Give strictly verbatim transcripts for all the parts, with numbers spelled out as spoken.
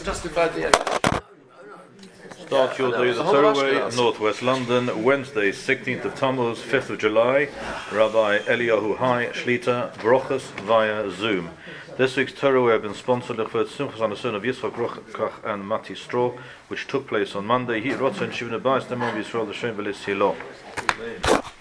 justify the act. Start your day, the Torah, Northwest London, Wednesday, sixteenth of Tammuz, fifth of July. Rabbi Eliyahu Hai Shlita, Brochus via Zoom. This week's Torah has been sponsored by Simchas on the son of Yitzchak Rochach and Mati Straw, which took place on Monday. He wrote in Shivna Bais, the Mom Yisrael, the Shem Velis Hilo. Okay,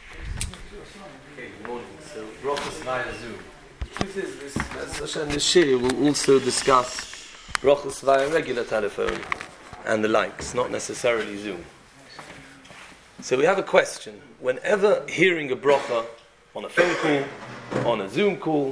good morning. So, Brochus via Zoom. The truth is, this, as Hashem this Shir will also discuss Brochus via regular telephone and the likes, not necessarily Zoom. So we have a question. Whenever hearing a bracha on a phone call, on a Zoom call,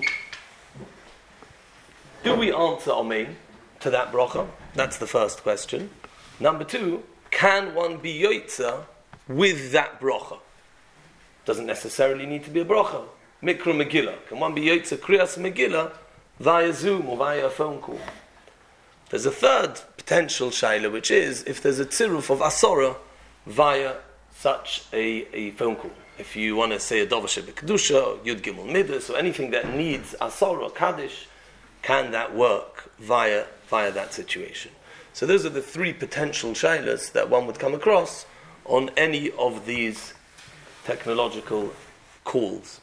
do we answer Amen to that bracha? That's the first question. Number two, can one be yotza with that bracha? Doesn't necessarily need to be a bracha. Mikra Megillah. Can one be yotza Kriyas Megillah via Zoom or via a phone call? There's a third potential shaila, which is if there's a tziruf of asora via such a, a phone call. If you want to say a dovashe b'kedusha, yud gimel midas, or anything that needs asora, kaddish, can that work via via that situation? So those are the three potential shailas that one would come across on any of these technological calls.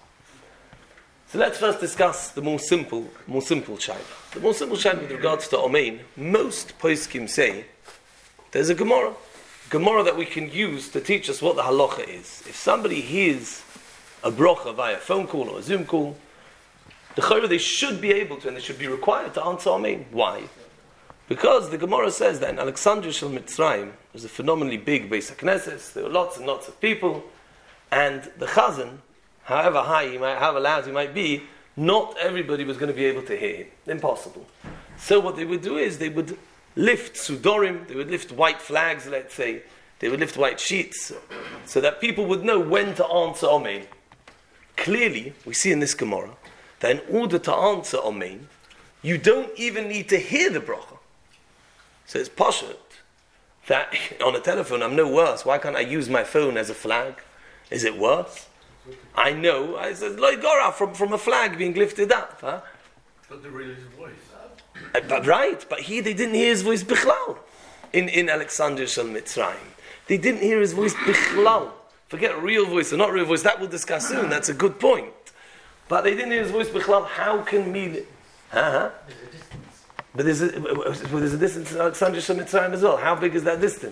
So let's first discuss the more simple, more simple shaila. The more simple shaila with regards to Amen, most poskim say there's a Gemara, Gemara that we can use to teach us what the halacha is. If somebody hears a bracha via a phone call or a Zoom call, the chayra they should be able to and they should be required to answer Amen. Why? Because the Gemara says that in Alexandria Shel Mitzrayim there's a phenomenally big Beis HaKnesses, there were lots and lots of people, and the chazan, however high he might, however loud he might be, not everybody was going to be able to hear him. Impossible. So what they would do is they would lift sudorim, they would lift white flags, let's say, they would lift white sheets, so that people would know when to answer Amen. Clearly, we see in this Gemara, that in order to answer Amen, you don't even need to hear the bracha. So it's pashut that on a telephone I'm no worse. Why can't I use my phone as a flag? Is it worse? I know, I said, like Gora from, from a flag being lifted up. Huh? But the real voice. Uh, but right, but here they didn't hear his voice bichlal. In, in Alexandria Shel Mitzrayim. They didn't hear his voice bichlal. Forget real voice or not real voice, that we'll discuss soon, that's a good point. But they didn't hear his voice bichlal. How can we... Huh? There's a distance. But there's a, well, there's a distance in Alexandria Shel Mitzrayim as well. How big is that distance?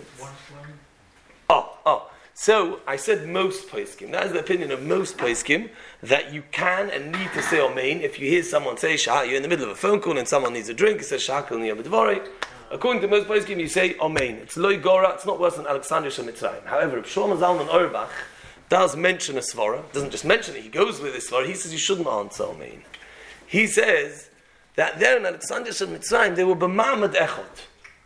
Oh, oh. So, I said most poskim. That is the opinion of most poskim, that you can and need to say Amen. If you hear someone say Shah, you're in the middle of a phone call and someone needs a drink, it says Shah kol niyah b'dvarei. According to most poskim, you say Amen. It's loy gora, it's not worse than Alexandria Shel Mitzrayim. However, if Shlomo Zalman Auerbach does mention a svara, doesn't just mention it, he goes with this svara, he says you shouldn't answer Amen. He says that there in Alexandria Shel Mitzrayim, they were b'ma'amad echad.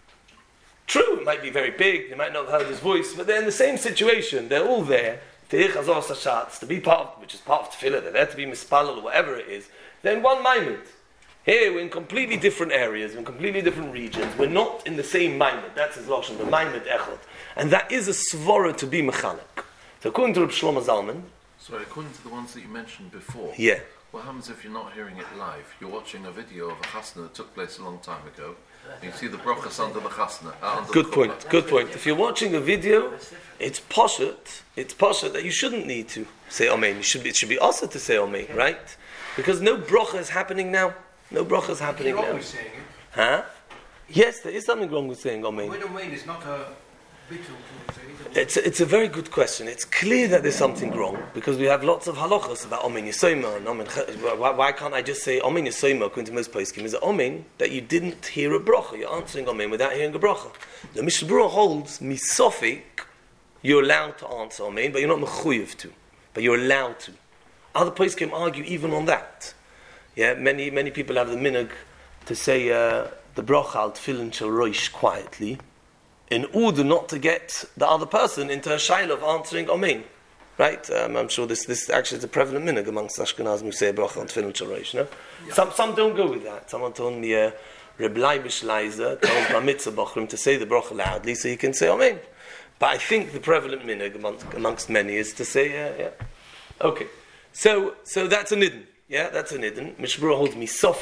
True, it might be very big, they might not have heard his voice, but they're in the same situation. They're all there to hear Chazor Sashatz, to be part of, which is part of Tefillah, they're there to be mispalel or whatever it is. They're in one maimed. Here, we're in completely different areas, we're in completely different regions. We're not in the same maimed. That's his lashon, the maimed echad. And that is a svara to be mechalek. So according to Reb Shlomo Zalman... Sorry, according to the ones that you mentioned before... Yeah. What happens if you're not hearing it live? You're watching a video of a chasna that took place a long time ago. And you see the brachas under the chasna. Uh, under good the point, good point. If you're watching a video, it's poshut, it's poshut that you shouldn't need to say Amen. You should be, it should be also to say Amen, right? Because no bracha is happening now. No bracha is happening now. Wrong saying it. Huh? Yes, there is something wrong with saying Amen. When Amen is not a ritual to say it. It's a, it's a very good question. It's clear that there's something wrong because we have lots of halachas about Amen Yisoma and Amen. Why, why can't I just say Amen Yisoma according to most poskim? Is it Amen that you didn't hear a bracha? You're answering Amen without hearing a bracha. The Mishnah Berurah holds misofik. You're allowed to answer Amen, but you're not mechuyev to. But you're allowed to. Other poskim argue even on that. Yeah, many many people have the minhag to say uh, the bracha al tefillin shel roish quietly, in order not to get the other person into a shaila of answering Amen. Right? Um, I'm sure this this actually is a prevalent minhag amongst Ashkenazim who say bracha on tefillin shel roish. No? Yeah. Some some don't go with that. Someone told me uh, Reb Leibish Leiser told Bar Mitzvah Bochrim to say the bracha loudly so he can say Amen. But I think the prevalent minhag amongst, amongst many is to say, uh, yeah. Okay. So so that's a nidden. Yeah, that's a nidden. Mishnah Berurah holds me sofik.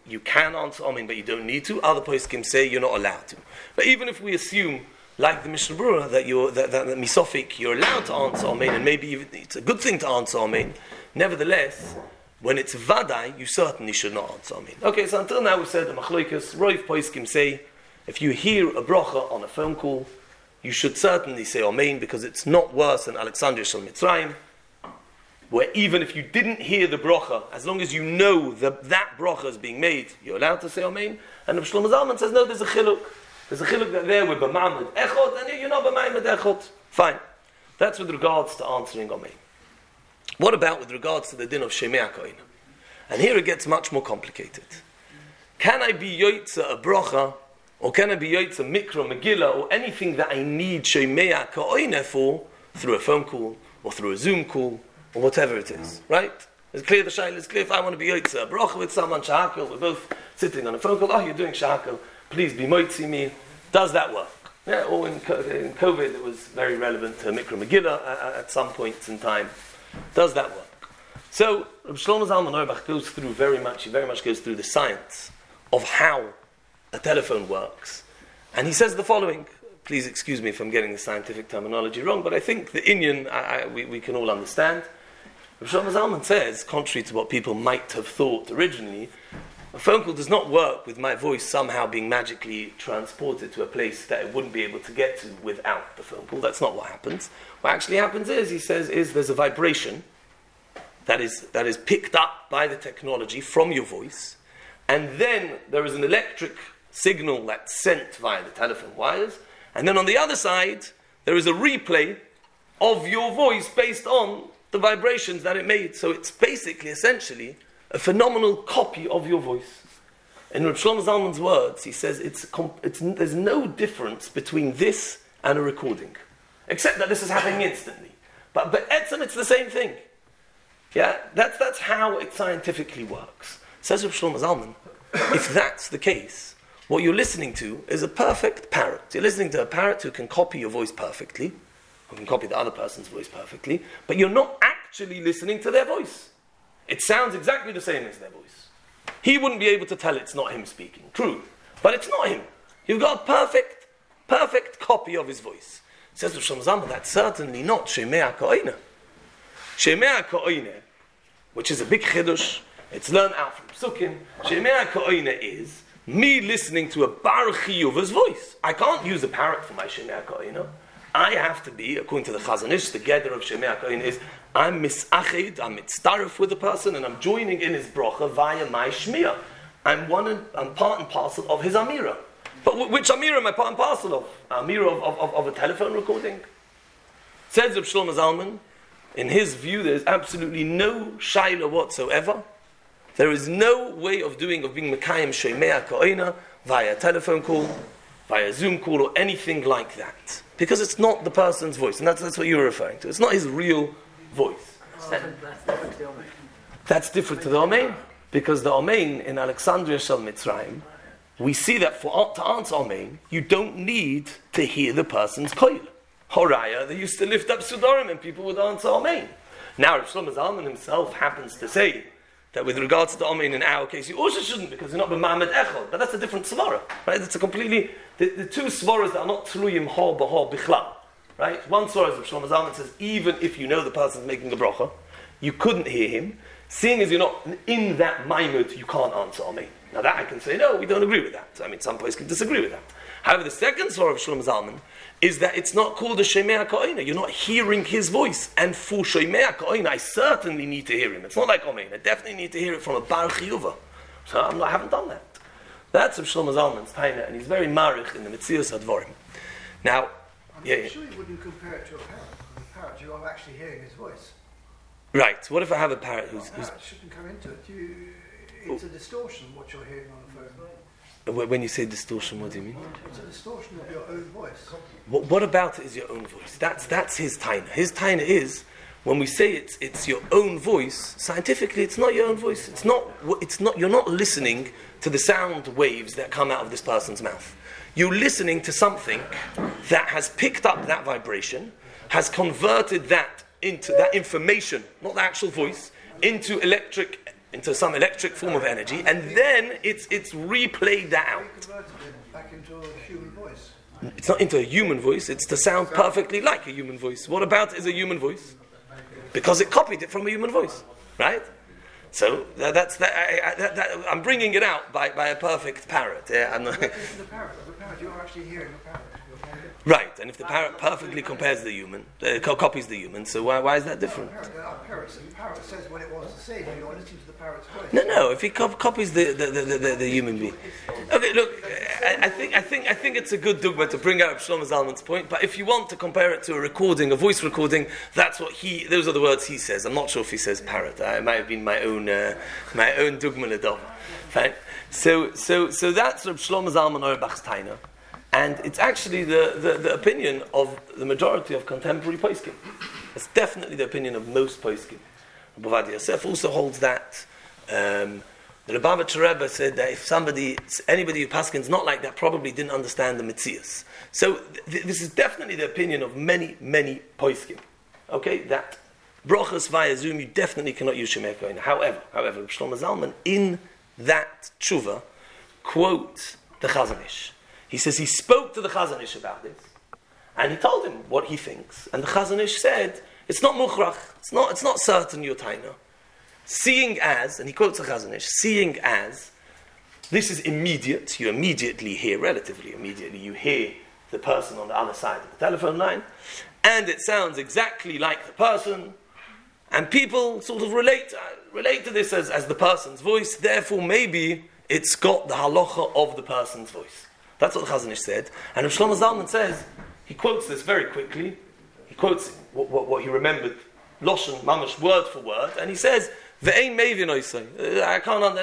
you can answer Amen, but you don't need to. Other poskim say you're not allowed to. But even if we assume, like the Mishnah Berurah, that you're that, that, that misofik, you're allowed to answer Amen, and maybe even it's a good thing to answer Amen. Nevertheless, when it's vadai, you certainly should not answer Amen. Okay, so until now we said the machloikas, roiv poskim say, if you hear a bracha on a phone call, you should certainly say Amen, because it's not worse than Alexandria Shel Mitzrayim, where even if you didn't hear the bracha, as long as you know that that bracha is being made, you're allowed to say Amen. And Rav Shlomo Zalman says, no, there's a chiluk. There's a chiluk that there with b'ma'amad echot, and you're not b'ma'amad echot. Fine. That's with regards to answering Amen. What about with regards to the din of Shemei HaKohen? And here it gets much more complicated. Can I be yoitza a bracha, or can I be yoitza mikra, megillah, or anything that I need Shemei HaKohen for, through a phone call, or through a Zoom call, or whatever it is, right? It's clear the shaila is clear. If I want to be yoitza, bracha with someone, shahakal, we're both sitting on a phone call, oh, you're doing shahakal, please be moitzi me. Does that work? Yeah, or in, in COVID it was very relevant to Mikra Megillah at, at some points in time. Does that work? So, Rav Shlomo Zalman Auerbach goes through very much, he very much goes through the science of how a telephone works. And he says the following. Please excuse me if I'm getting the scientific terminology wrong, but I think the Inyan, I, I, we, we can all understand. Rav Shlomo Zalman says, contrary to what people might have thought originally, a phone call does not work with my voice somehow being magically transported to a place that it wouldn't be able to get to without the phone call. That's not what happens. What actually happens is, he says, is there's a vibration that is that is picked up by the technology from your voice, and then there is an electric signal that's sent via the telephone wires, and then on the other side, there is a replay of your voice based on the vibrations that it made. So it's basically, essentially, a phenomenal copy of your voice. In Rav Shlomo Zalman's words, he says it's, it's there's no difference between this and a recording, except that this is happening instantly. But but etzem, it's the same thing. Yeah, that's that's how it scientifically works. Says Rav Shlomo Zalman, if that's the case, what you're listening to is a perfect parrot. You're listening to a parrot who can copy your voice perfectly, who can copy the other person's voice perfectly, but you're not actually listening to their voice. It sounds exactly the same as their voice. He wouldn't be able to tell it's not him speaking. True. But it's not him. You've got a perfect, perfect copy of his voice. Says Rav Shlomo Zalman, that's certainly not Shemei HaKohen. Shemei HaKohen, which is a big chidush, it's learned out from Psukim. Shemei HaKohen is me listening to a bar chiyuvah's voice. I can't use a parrot for my Shemei HaKohen. I have to be, according to the Chazon Ish, the gather of Shemei HaKohen is, I'm misached, I'm mitztaref with the person, and I'm joining in his bracha via my shmiya. I'm one, and, I'm part and parcel of his amira. But w- which amira am I part and parcel of? Amira of, of, of, of a telephone recording? Says Rav Shlomo Zalman, in his view, there is absolutely no shaila whatsoever. There is no way of doing, of being mekayim Shemei HaKohen via telephone call, via Zoom call, or anything like that. Because it's not the person's voice, and that's, that's what you're referring to. It's not his real voice. Oh, that's different to the Amen. That's different to the Amen, because the Amen in Alexandria Shel Mitzrayim, we see that for to answer Amen, you don't need to hear the person's koil. Horaya, they used to lift up Sudarim and people would answer Amen. Now, Rav Shlomo Zalman himself happens to say that with regards to the Amen in our case, you also shouldn't, because you're not b'ma'amad echad, but that's a different svara, right? It's a completely, the, the two svaras that are not tluyim ha b'ha bichlal. Right? One story, as Shlomo Zalman says, even if you know the person's making a bracha, you couldn't hear him. Seeing as you're not in that maimut, you can't answer Amen. Now that I can say, no, we don't agree with that. I mean, some places can disagree with that. However, the second story of Shlomo Zalman is that it's not called a Shemei HaKohen. You're not hearing his voice. And for Shemei HaKohen, I certainly need to hear him. It's not like Amen. I definitely need to hear it from a bar chiyuva. So I'm not, I haven't done that. That's of Shlomo Zalman's taina, and he's very marich in the Metzius HaDvarim. Now, I'm yeah, sure you wouldn't compare it to a parrot. With a parrot, you are actually hearing his voice. Right. What if I have a parrot who's... A who's parrot shouldn't come into it. You, it's a distortion what you're hearing on the phone. when you say distortion, what do you mean? It's a distortion of your own voice. What, what about it is your own voice? That's that's his taina. His taina is, when we say it's it's your own voice, scientifically it's not your own voice. It's not, it's not, you're not listening to the sound waves that come out of this person's mouth. You're listening to something that has picked up that vibration, has converted that into that information, not the actual voice, into electric into some electric form of energy, and then it's it's replayed that out. Converted it back into a human voice. It's not into a human voice, it's to sound perfectly like a human voice. What about is a human voice? Because it copied it from a human voice, right? So that, that's that, I, I, that, that, I'm bringing it out by, by a perfect parrot. Yeah, and, Listen to the parrot. The parrot, you're actually hearing the parrot. right, and if the parrot perfectly compares the human, uh, co- copies the human, so why, why is that different? The parrot, parrot, the parrot says what it wants to say, but you're listening to the parrot's voice. No, no. If he co- copies the the, the, the, the the human being, okay. Look, I, I think I think I think it's a good dogma to bring out Shlomo Zalman's point. But if you want to compare it to a recording, a voice recording, that's what he. Those are the words he says. I'm not sure if he says parrot. Uh, it might have been my own uh, my own dogma ledov. Fine. So so so that's Reb Shlomo Zalman Auerbach's taina, and it's actually the, the, the opinion of the majority of contemporary poskim. It's definitely the opinion of most poskim. Bavad Yosef also holds that. Um, the Lubavitcher Rebbe said that if somebody, anybody who paskins not like that, probably didn't understand the Metzias. So th- this is definitely the opinion of many, many poskim. Okay, that brochas via Zoom, you definitely cannot use Shemei Kohen. However, however, Shlomo Zalman in that tshuva quotes the Chazon Ish. He says he spoke to the Chazon Ish about this, and he told him what he thinks. And the Chazon Ish said, it's not mukhrach, it's not, it's not certain your taina. Seeing as, and he quotes the Chazon Ish, seeing as, this is immediate, you immediately hear, relatively immediately, you hear the person on the other side of the telephone line, and it sounds exactly like the person, and people sort of relate uh, relate to this as, as the person's voice, therefore maybe it's got the halacha of the person's voice. That's what the Chazon Ish said. And if Shlomo Zalman says, he quotes this very quickly, he quotes what, what, what he remembered, Loshen, Mamash, word for word, and he says, Ve'ein meivin oisei. I can't, under,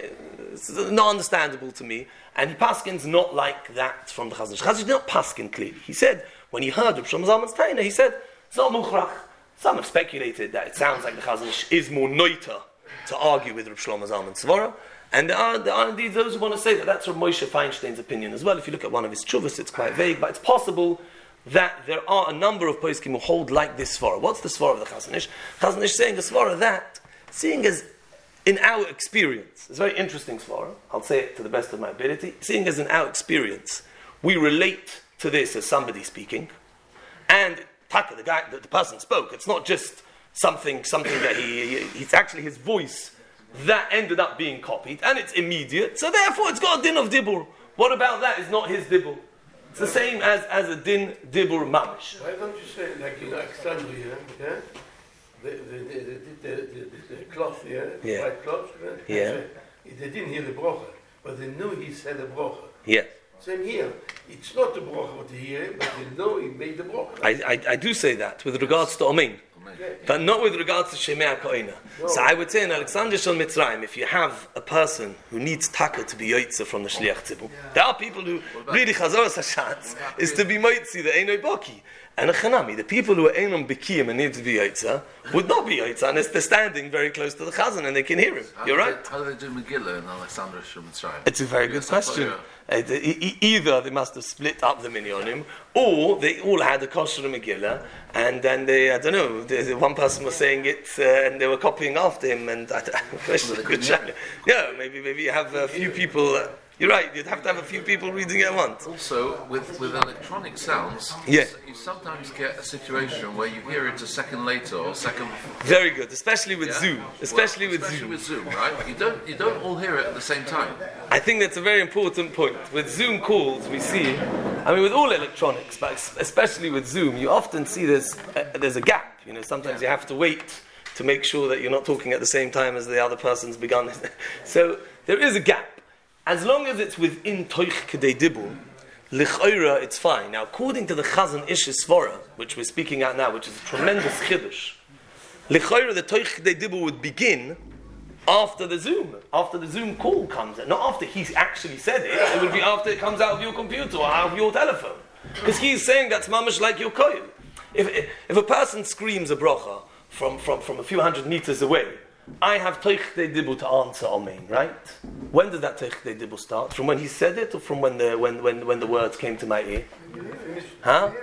it's not understandable to me. And he paskins not like that from the Chazon Ish. Chazon Ish did not paskin clearly. He said, when he heard Reb Shlomo Zalman's taina, he said, it's not mukhrach. Some have speculated that it sounds like the Chazon Ish is more noita to argue with Reb Shlomo Zalman's svara. And there are, there are indeed those who want to say that that's Reb Moshe Feinstein's opinion as well. If you look at one of his tshuvas, it's quite vague, but it's possible that there are a number of poskim who hold like this svara. What's the svara of the Chazon Ish? Chazon Ish saying a svara that, seeing as in our experience, it's a very interesting svara, I'll say it to the best of my ability, seeing as in our experience, we relate to this as somebody speaking, and Taka, the guy, the, the person spoke, it's not just something, something that he, he, it's actually his voice that ended up being copied, and it's immediate, so therefore it's got a din of dibur. What about that is not his dibur? It's the same as, as a din dibur mamish. Why don't you say, like in Alexandria, yeah? The, the, the, the, the, the, the cloth, yeah? The Yeah. white cloth, yeah? Yeah. They didn't hear the brocha, but they knew he said a brocha. Yeah. Same here. It's not the brocha what he hear, but they know he made the brocha. I, I, I do say that with regards to Omein, but not with regards to Shemei HaKoina. So I would say in Alexandria Shal Mitzrayim, if you have a person who needs taka to be yoitza from the Shliach Tzibur, there are people who really Chazoras Hashatz is to be moitzi, the Einoi Boki. And a Chanami, the people who are Einom Bikiyim and need to be yoitza, would not be yoitza unless they're standing very close to the Chazan and they can hear him. How You're do right. They, how do they do Megillah in Alexandria Shal Mitzrayim? It's a very good question. Uh, the- e- e- either they must have split up the minyanim, or they all had a kosher Megillah, and then they, I don't know, the, the one person was saying it, uh, and they were copying after him, and I don't question, Well, they good couldn't shot. Yeah, maybe maybe you have a few people, uh, you're right, you'd have to have a few people reading it at once. Also, with, with electronic sounds, Yeah. you sometimes get a situation where you hear it a second later or second. Very good, especially with Yeah? Zoom. Especially Well, with especially Zoom. with Zoom, right? You don't you don't all hear it at the same time. I think that's a very important point. With Zoom calls, we see, I mean, with all electronics, but es- especially with Zoom, you often see there's, uh, there's a gap. You know, sometimes you have to wait to make sure that you're not talking at the same time as the other person's begun. So there is a gap. As long as it's within Toich Kedei Dibur, L'ch'oira, it's fine. Now, according to the Chazon Ish Svara, which we're speaking out now, which is a tremendous chiddush, L'ch'oira, the Toich Kedei Dibur would begin after the Zoom, after the Zoom call comes in. Not after he actually said it, it would be after it comes out of your computer or out of your telephone. Because he's saying that's mamash like your koil. If, if, if a person screams a bracha from, from, from a few hundred meters away, I have Toich Kedei Dibur to answer Amen, right? When did that Toich Kedei Dibur start? From when he said it or from when the, when, when, when the words came to my ear? Huh? You can't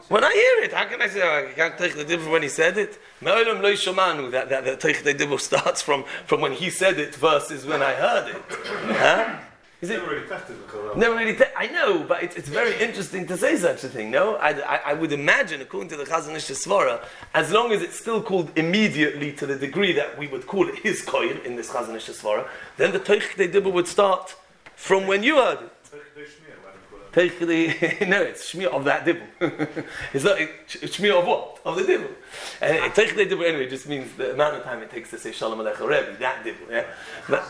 When I hear it, how can I say oh, I can't take the dibur when he said it? Me'olam lo yishomanu, that that the take the dibur starts from, from when he said it versus when I heard it. Huh? Is it? Never really tested the Quran. Never really. Te- I know, but it's, it's very interesting to say such a thing. No, I, I, I would imagine, according to the Chazon Ish Svara, as long as it's still called immediately to the degree that we would call it his koil in this Chazon Ish Svara, then the Toich de Dibur would start from when you heard it. Take the no, it's shmir of that dibur. It's not it's shmir of what? Of the dibur. And take the dibur anyway just means the amount of time it takes to say Shalom Aleichem Rebbe, that dibur. Yeah. But,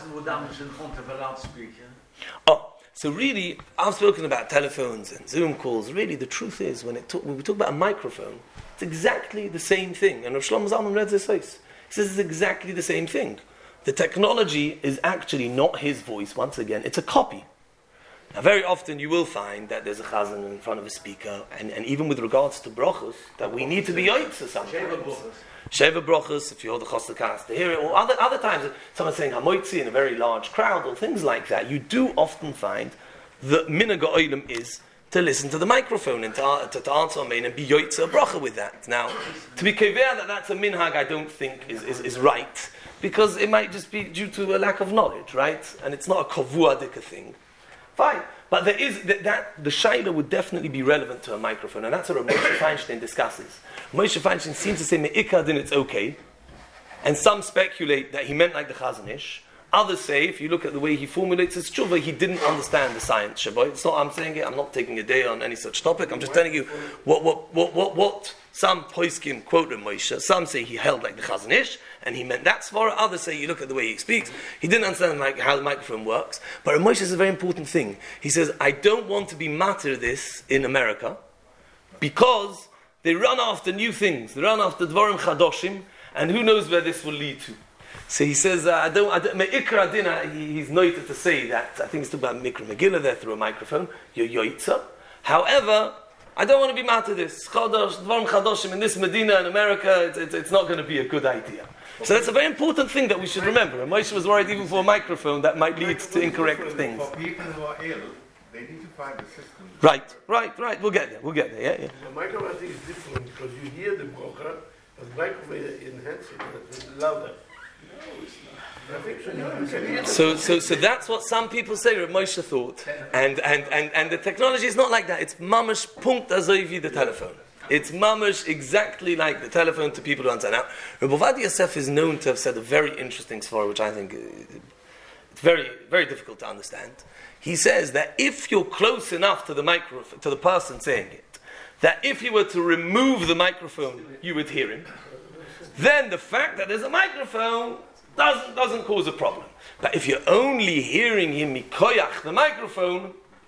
oh, so really, I've spoken about telephones and Zoom calls. Really, the truth is, when it talk, when we talk about a microphone, it's exactly the same thing. And Rav Shlomo Zalman read this face. He says it's exactly the same thing. The technology is actually not his voice. Once again, it's a copy. Now, very often you will find that there's a chazan in front of a speaker, and, and even with regards to brachos, that we need to be yoitza sometimes. Sheva brachos, if you hold the chosdakas to hear it, or other other times, someone's saying hamoitzi in a very large crowd, or things like that. You do often find that minhag ha'olam is to listen to the microphone and to, to, to answer amen and be yoitza a bracha with that. Now, to be kever that that's a minhag, I don't think is, is, is right, because it might just be due to a lack of knowledge, right? And it's not a kavua dika thing. Fine, but there is that, that the shaila would definitely be relevant to a microphone, and that's what Moshe Feinstein discusses. Moshe Feinstein seems to say me'ikad then it's okay, and some speculate that he meant like the Chazon Ish. Others say, if you look at the way he formulates his tshuva, he didn't understand the science. Shabbat. It's not. I'm saying it. I'm not taking a day on any such topic. I'm just telling you what what what what what some poskim quote Moshe. Some say he held like the Chazon Ish, and he meant that svara. Others say you look at the way he speaks, he didn't understand like, how the microphone works. But Moshe is a very important thing. He says, I don't want to be matter this in America because they run after new things. They run after dvarim chadoshim, and who knows where this will lead to. So he says, uh, I don't, I don't, Me'ikra Dina, he, he's noted to say that, I think he's talking about Mikra Megillah there through a microphone, you're yoitza. However, I don't want to be mad to this. Chadosh, Dvarim Chadoshim in this Medina in America, it's, it's, it's not going to be a good idea. So that's a very important thing that we should remember. And Moshe was worried even for a microphone that might lead to incorrect things. For people who are ill, they need to find the system. Right, right, right, we'll get there, we'll get there, yeah, yeah. The microphone I think is different because you hear the brocha, but the microphone enhances it, it's louder. So, so, so that's what some people say. Rav Moshe thought, and and and and the technology is not like that. It's mamash punkt azoivi the telephone. It's mamash exactly like the telephone to people who understand. Now, Rav Ovadia Yosef is known to have said a very interesting story, which I think it's very very difficult to understand. He says that if you're close enough to the microphone, to the person saying it, that if you were to remove the microphone, you would hear him. Then the fact that there's a microphone doesn't doesn't cause a problem. But if you're only hearing him mikoyach the microphone,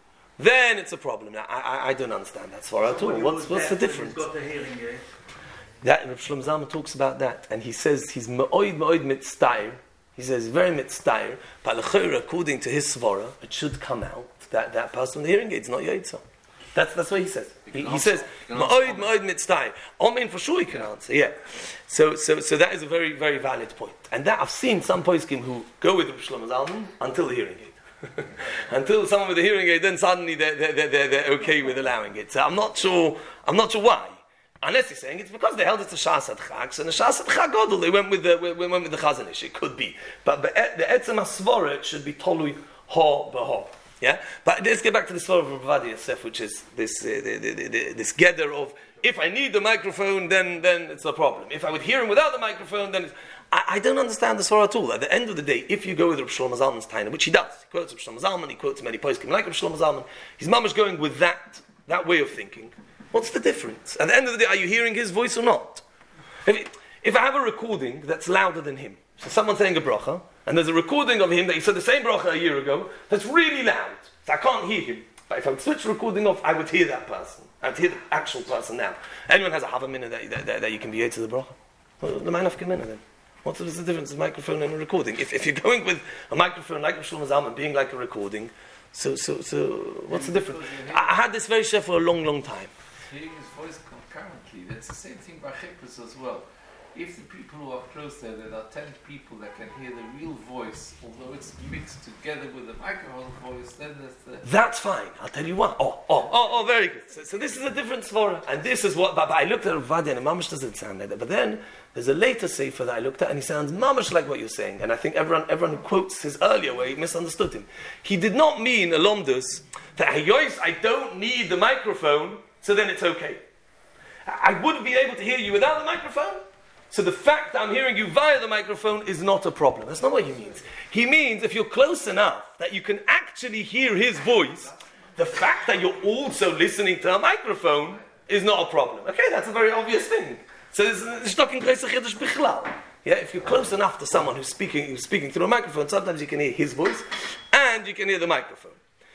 then it's a problem. Now I, I, I don't understand that svara at all. What's what's the difference? Got the hearing aid. That Rav Shlomo Zalman talks about that, and he says he's me'oid me'oid mitztair. He says very mitztair. But l'chayra, according to his svara, it should come out that that person with the hearing aid is not yoitza. That's that's what he says. He, he says ma'oid ma'oid mitztair. Amen, for sure he can answer. Yeah. So so so that is a very very valid point. And that I've seen some poskim who go with Rav Shlomo Zalman until the hearing aid. Until someone with a hearing aid, then suddenly they're, they're, they're, they're okay with allowing it. So I'm not sure. I'm not sure why. Unless he's saying it's because they held it to Shas at Chag, and the Shas at Chag Godel they went with the we went with the Chazon Ish. It could be, but the Etzem Hasvara should be Tolui Ha B'Ha. Yeah, but let's get back to the story of Rav Ovadia Yosef, which is this uh, the, the, the, the, this gather of if I need the microphone, then then it's a problem. If I would hear him without the microphone, then it's, I, I don't understand the story at all. At the end of the day, if you go with Rav Shlomo Zalman's taina, which he does, he quotes Rav Shlomo Zalman, he quotes many poskim like Rav Shlomo Zalman. His mamash going with that that way of thinking. What's the difference? At the end of the day, are you hearing his voice or not? If if I have a recording that's louder than him, so someone's saying a bracha, and there's a recording of him that he said the same bracha a year ago, that's really loud. So I can't hear him. But if I would switch the recording off, I would hear that person. I would hear the actual person now. Anyone has a half a minute that, that, that, that you can be to the bracha? Well, the man of minute then. What's the difference in a microphone and a recording? If, if you're going with a microphone like Rav Shlomo Zalman being like a recording, so so so what's the difference? I, I had this very chef for a long, long time. Hearing his voice concurrently, that's the same thing by Chikras as well. if the people who are close there, there are ten people that can hear the real voice, although it's mixed together with the microphone voice, then there's the... That's fine. I'll tell you what. Oh, oh, oh, oh, very good. So, so this is a different svara. And this is what... But, but I looked at Rav Vadia and Mamash doesn't sound like that. But then there's a later sefer that I looked at and he sounds Mamash like what you're saying. And I think everyone everyone who quotes his earlier way misunderstood him. He did not mean, Alomdus, that Hayois, I don't need the microphone, so then it's okay. I, I wouldn't be able to hear you without the microphone. So the fact that I'm hearing you via the microphone is not a problem. That's not what he means. He means if you're close enough that you can actually hear his voice, the fact that you're also listening to a microphone is not a problem. Okay, that's a very obvious thing. So it's talking bichlal. Yeah, if you're close enough to someone who's speaking, who's speaking through a microphone, sometimes you can hear his voice and you can hear the microphone.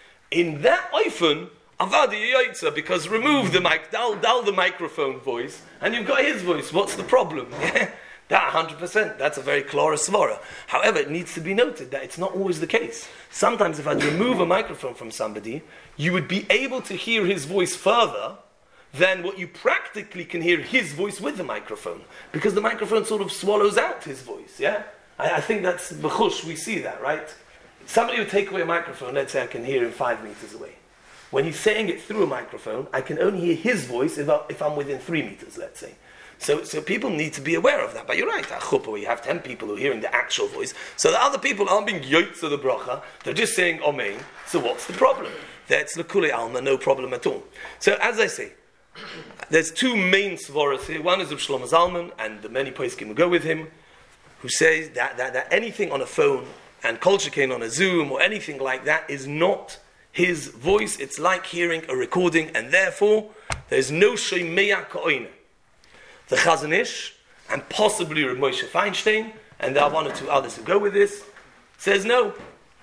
In that oifen, Avadi Yaitza, because remove the mic, dial, dial the microphone voice, and you've got his voice. What's the problem? Yeah, that one hundred percent. That's a very clara svara. However, it needs to be noted that it's not always the case. Sometimes, if I'd remove a microphone from somebody, you would be able to hear his voice further than what you practically can hear his voice with the microphone, because the microphone sort of swallows out his voice. Yeah, I, I think that's b'chush. We see that, right? Somebody would take away a microphone. Let's say I can hear him five meters away. When he's saying it through a microphone, I can only hear his voice if, I, if I'm within three meters, let's say. So, so people need to be aware of that. But you're right, at chuppah, where you have ten people who are hearing the actual voice, so the other people aren't being yoitz of the bracha, they're just saying omein. So what's the problem? That's l'kulei alma, no problem at all. So as I say, there's two main svaras here. One is of Shlomo Zalman, and the many poskim who go with him, who says that, that, that anything on a phone, and kol shekain on a Zoom, or anything like that, is not his voice. It's like hearing a recording, and therefore there's no shomeya ka'oine. The Chazon Ish, and possibly Rav Moshe Feinstein, and there are one or two others who go with this, says no.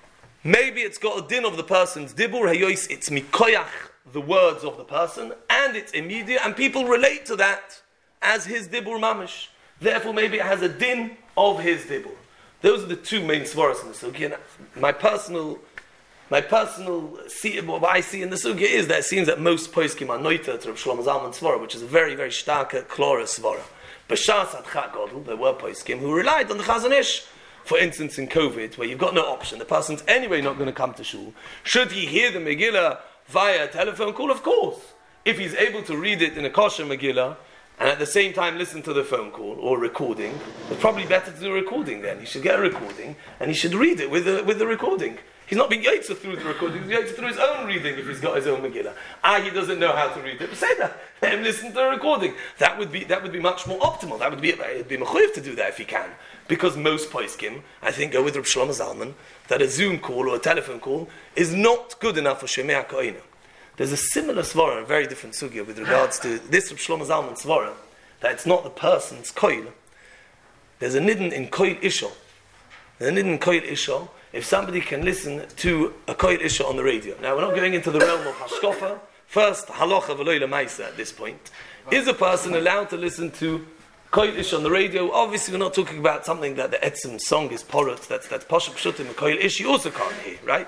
Maybe it's got a din of the person's dibur hayois. It's mikoyach, the words of the person, and it's immediate, and people relate to that as his dibur mamish. Therefore, maybe it has a din of his dibur. Those are the two main svaras in the sugya. My personal My personal see, what I see in the sugya is that it seems that most poskim are noita to Rav Shlomo Zalman svara, which is a very, very starka, chlora svara. B'shas ad Chak Gadol, there were poskim who relied on the Chazon Ish. For instance, in COVID, where you've got no option, the person's anyway not going to come to shul. Should he hear the Megillah via a telephone call? Of course. If he's able to read it in a kosher Megillah, and at the same time listen to the phone call or recording, it's probably better to do a recording then. He should get a recording, and he should read it with the, with the recording. He's not being yaitza through the recording, he's yaitza through his own reading if he's got his own Megillah. Ah, he doesn't know how to read it. Say that. Let him listen to the recording. That would be that would be much more optimal. That would be it'd be mechuyev to do that if he can. Because most poskim, I think, go with Rav Shlomo Zalman, that a Zoom call or a telephone call is not good enough for Shemei HaKoina. There's a similar svara, a very different sugya with regards to this Rav Shlomo Zalman svara, that it's not the person's koil. There's a nidden in koil ishol. There's a nidden in koil ishol. If somebody can listen to a koil isha on the radio. Now, we're not going into the realm of hashkofa. First, halacha v'lo lemaisa at this point. Is a person allowed to listen to koil isha on the radio? Obviously, we're not talking about something that the etzim song is porot. That's that's pashup pshutim. A koil isha you also can't hear, right?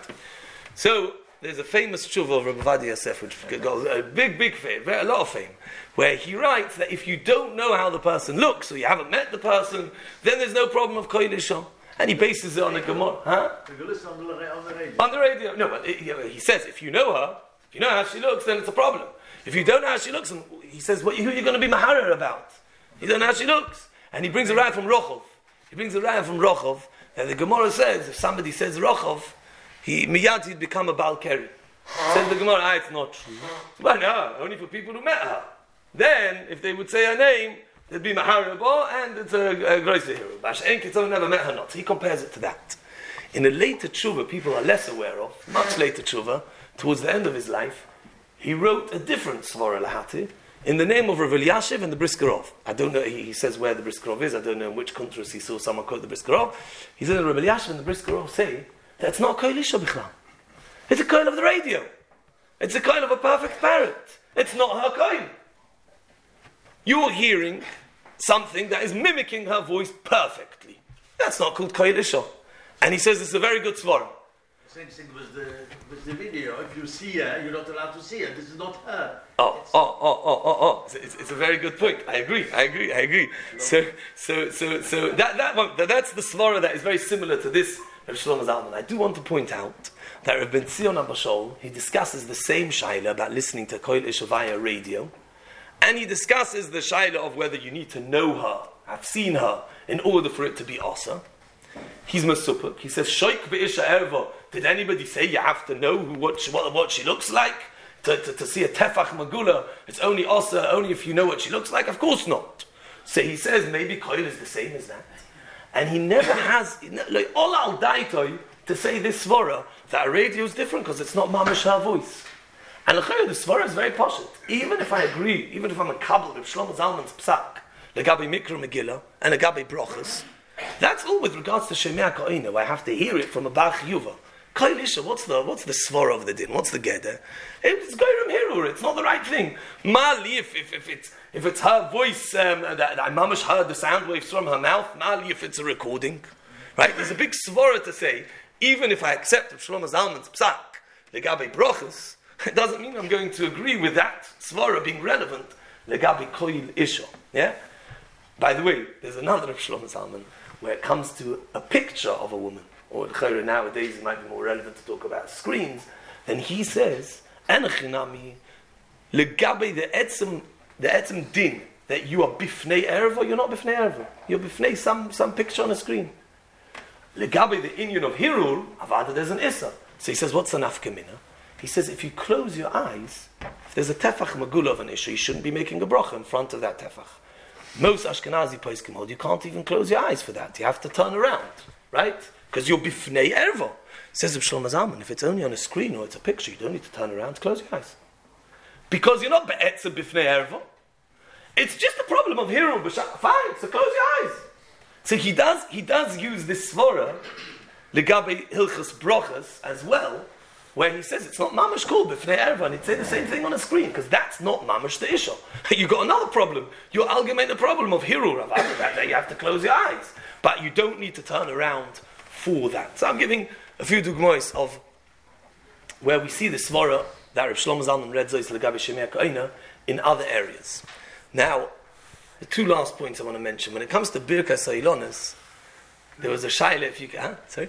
So there's a famous tshuva of Rabbi Ovadia Yosef, which got a big, big fame, a lot of fame, where he writes that if you don't know how the person looks, or you haven't met the person, then there's no problem of koil isha. And he bases it on the Gemara. Huh? You listen on the, on the radio. On the radio. No, but it, you know, he says if you know her, if you know how she looks, then it's a problem. If you don't know how she looks, he says, what, who are you going to be maharer about? You don't know how she looks. And he brings a raya from Rochov. He brings a raya from Rochov that the Gemara says, if somebody says Rochov, he miyad he'd become a Baal Keri. Says the Gemara, ah, it's not true. Well, no, only for people who met her. Then, if they would say her name, there'd be Maharabah, and it's a, a Groiser hero. Bash'en Kitzon never met her not. So he compares it to that. In a later tshuva, people are less aware of, much later tshuva, towards the end of his life, he wrote a different Svara Lahati in the name of Rav Eliashiv and the Briskerov. I don't know, he, he says where the Briskerov is, I don't know in which countries he saw someone quote the Briskerov. He said that Rav Eliashiv and the Briskerov say that it's not a koil isha b'chlam. It's a koil of the radio. It's a koil of a perfect parrot. It's not her koil. You're hearing something that is mimicking her voice perfectly. That's not called koil isha. And he says it's a very good svara. Same thing with the with the video. If you see her, you're not allowed to see her. This is not her. Oh, It's- oh, oh, oh, oh, oh. It's, it's, it's a very good point. I agree. I agree. I agree. So, so, so, so that that one, that- that's the svara that is very similar to this Rav Shlomo Zalman. I do want to point out that Rav Ben Zion Abashol, he discusses the same shaila about listening to Koil Isha via radio, and he discusses the shaila of whether you need to know her, have seen her, in order for it to be asa. He's masupuk. He says, Shoik be'isha erva. Did anybody say you have to know who, what, she, what, what she looks like? To, to, to see a tefach magula, it's only asa, only if you know what she looks like? Of course not. So he says, maybe koil is the same as that. And he never has, like, all al daitoi, to say this svara, that a radio is different because it's not mamash her voice. And the svara is very poshut. Even if I agree, even if I'm a kabbalah with Shlomo Zalman's psak, legabe mikra megillah, and legabe brochus, that's all with regards to Shemei HaKoinu. I have to hear it from a Bar Chiyuva. Koil Isha, what's the what's the svara of the din? What's the geder? It's Goyrim Hirur. It's not the right thing. Mali, if if, if it's if it's her voice um, that, that I mamash heard the sound waves from her mouth. Mali, if it's a recording, right? There's a big svara to say. Even if I accept Shlomo Zalman's psak, legabe brochus, it doesn't mean I'm going to agree with that svara being relevant. Legabe Koil Isha. Yeah. By the way, there's another of Shlomo Zalman where it comes to a picture of a woman, or nowadays it might be more relevant to talk about screens, then he says, Enochinami, legabe the etzem, the etzem din, that you are bifnei erva, you're not bifnei erva. You're bifnei some, some picture on a screen. Legabe the inyan of hirul, avada there's an issa. So he says, what's the nafkamina? He says, if you close your eyes, if there's a tefach magula of an issue, you shouldn't be making a bracha in front of that tefach. Most Ashkenazi poskim hold, you can't even close your eyes for that. You have to turn around, right? Because you're bifnei erva. Says Reb Shlomo Zalman, if it's only on a screen or it's a picture, you don't need to turn around to close your eyes. Because you're not be'etza bifnei erva. It's just a problem of hiru b'shach. Fine, so close your eyes. So he does, he does use this svara, legabe hilchas brochas, as well, where he says it's not mamash kol b'fnei erva, and he'd say the same thing on a screen, because that's not mamash the isha. You've got another problem. You argument the problem of hiru, that you have to close your eyes. But you don't need to turn around for that. So I'm giving a few dugmois of where we see the svara that Reb Shlomo Zalman read Zois legabe Shemei HaKoinu in other areas. Now, the two last points I want to mention. When it comes to Birkas HaIlonis, there was a shaila, if you can, huh? Sorry?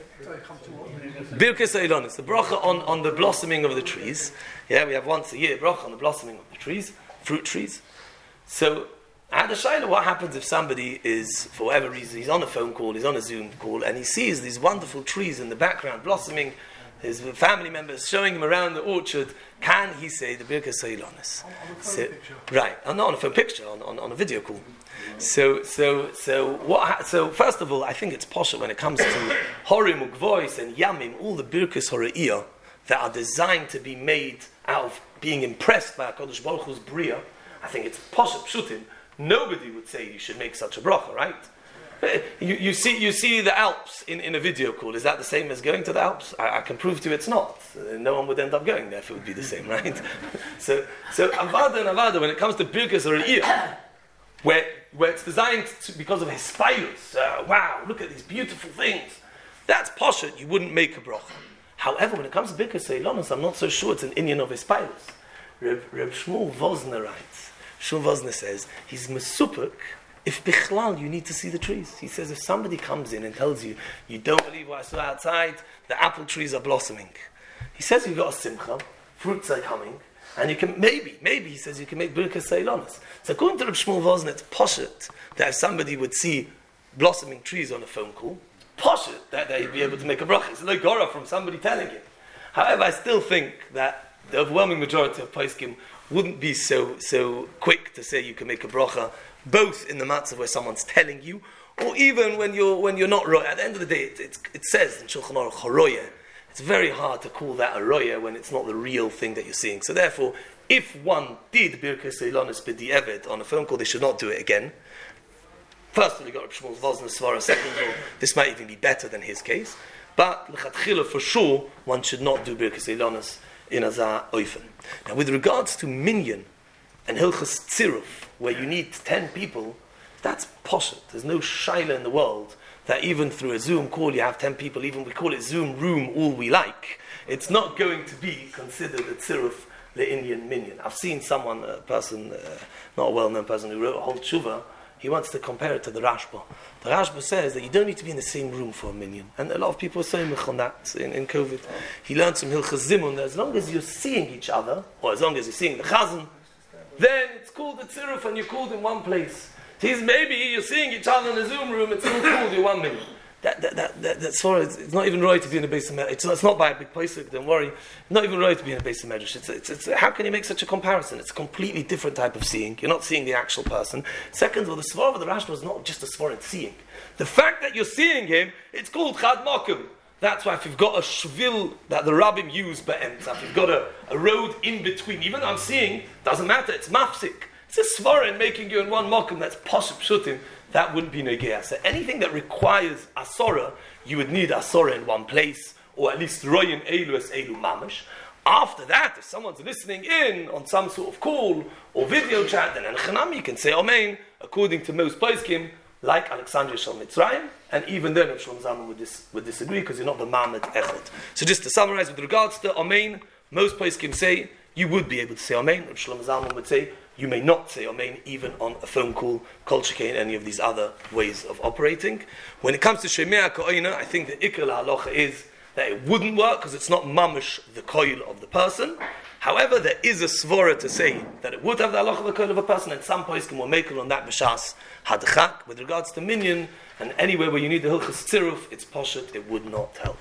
Birkas HaIlonis, the bracha on, on the blossoming of the trees. Yeah, we have once a year bracha on the blossoming of the trees, fruit trees. So, I had a shaila, what happens if somebody is, for whatever reason, he's on a phone call, he's on a Zoom call, and he sees these wonderful trees in the background blossoming, his family members showing him around the orchard, can he say the Birkas HaIlonis? On, on a phone So, picture. right, uh, not on a phone picture, on, on, on a video call. So, so, so, what? Ha- so, first of all, I think it's posher when it comes to Horim Ugvois and Yamim, all the Birkas Hora'iyah that are designed to be made out of being impressed by HaKadosh Baruch Hu's Bria. I think it's posher pshutim. Nobody would say you should make such a bracha, right? You, you see, you see the Alps in, in a video call. Is that the same as going to the Alps? I, I can prove to you it's not. Uh, no one would end up going there if it would be the same, right? so, so avada and avada, when it comes to Birkas Hora'iyah, where where it's designed to, because of his spirals. Uh, wow, look at these beautiful things. That's poshet. You wouldn't make a bracha. However, when it comes to Birkas HaIlonis, I'm not so sure it's an inyan of his spirals. Reb, Reb Shmuel Vosner writes. Shmuel Vosner says he's mesupuk. If bichlal, you need to see the trees. He says if somebody comes in and tells you, you don't believe what I saw outside, the apple trees are blossoming. He says you've got a simcha, fruits are coming, and you can, maybe, maybe, he says you can make Birkas HaIlonis. So according to Reb Shmuel Vosner, it's poshet that if somebody would see blossoming trees on a phone call, poshet that they'd be able to make a bracha. It's like Gora from somebody telling him. However, I still think that the overwhelming majority of poskim wouldn't be so so quick to say you can make a bracha, both in the matzah where someone's telling you, or even when you're when you're not roya. At the end of the day, it, it, it says in Shulchan Aruch choroya. It's very hard to call that a roya when it's not the real thing that you're seeing. So therefore, if one did Birkas HaIlonis b'di'evet on a phone call, they should not do it again. First of all, we got Reb Shmuel Vosner Svara. Second of all, this might even be better than his case. But l'chatchila, for sure, one should not do Birkas HaIlonis in Azah Oifen. Now, with regards to minyan and Hilchas Tziruf, where you need ten people, that's poshet. There's no shaila in the world that even through a Zoom call you have ten people, even we call it Zoom room, all we like, it's not going to be considered a tziruf le'inyan minyan. I've seen someone, a person, uh, not a well-known person, who wrote a whole tshuva. He wants to compare it to the Rashba. The Rashba says that you don't need to be in the same room for a minyan. And a lot of people are saying on that in, in COVID. He learns from Hilchas Zimun that as long as you're seeing each other, or as long as you're seeing the Chazan, then it's called the tziruf and you're called in one place. He's maybe you're seeing each other in a Zoom room, it's still called you one minyan. That, that, that, that, that's for it's, it's not even right to be in a base of medrash. It's, it's not by a big place, don't worry. It's not even right to be in a base of medrash. It's, it's, it's, how can you make such a comparison? It's a completely different type of seeing. You're not seeing the actual person. Second of all, the svara of the Rashba is not just a svara in seeing. The fact that you're seeing him, it's called chad makom. That's why if you've got a shvil that the rabbim use be'emtza, if you've got a, a road in between, even though I'm seeing, doesn't matter, it's mafsik. It's a svara in making you in one makom that's poshup shutim. That wouldn't be negea. So anything that requires asora, you would need asora in one place, or at least royim elu es elu mamash. After that, if someone's listening in on some sort of call or video chat, then Hanami you can say Amen, according to most poskim, like Alexandria Shal Mitzrayim, and even then, Shlomo Zalman would, dis- would disagree because you're not the Mamet Echot. So just to summarize, with regards to Amen, most poskim say you would be able to say Amen. Shlomo Zalman would say you may not say Amen even on a phone call, Kol Shekei, any of these other ways of operating. When it comes to Shemea Ko'ina, I think the Ikar Halacha is that it wouldn't work because it's not mamish the koil of the person. However, there is a svara to say that it would have the halacha of the koil of a person, and some poskim will make it on that b'shas hadchak. With regards to minyan, and anywhere where you need the hilchas tziruf, it's poshet, it would not help.